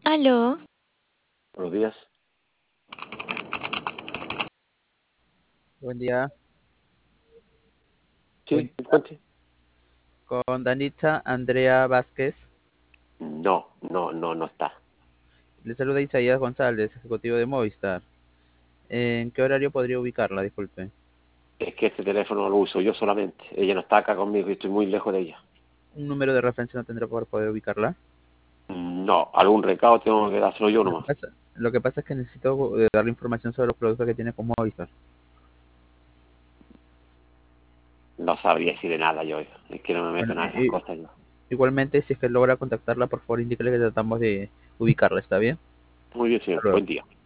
Aló, Buenos días. Buen día, buen Sí, día. ¿me cuente? Con Danitza Andrea Vázquez. No está. Le saluda Isaías González, ejecutivo de Movistar. ¿En qué horario podría ubicarla? Disculpe. Es que este teléfono lo uso yo solamente. Ella no está acá conmigo y estoy muy lejos de ella. ¿Un número de referencia no tendrá para poder ubicarla? No, algún recado tengo que dárselo yo Lo que nomás. pasa, lo que pasa es que necesito darle información sobre los productos que tiene con Movistar. No sabría decir de nada yo. Es que no me meto Bueno, nada en esas cosas yo. igualmente, si es que logra contactarla, por favor, indíquele que tratamos de ubicarla, ¿está bien? Muy bien, Hasta señor. luego. Buen día.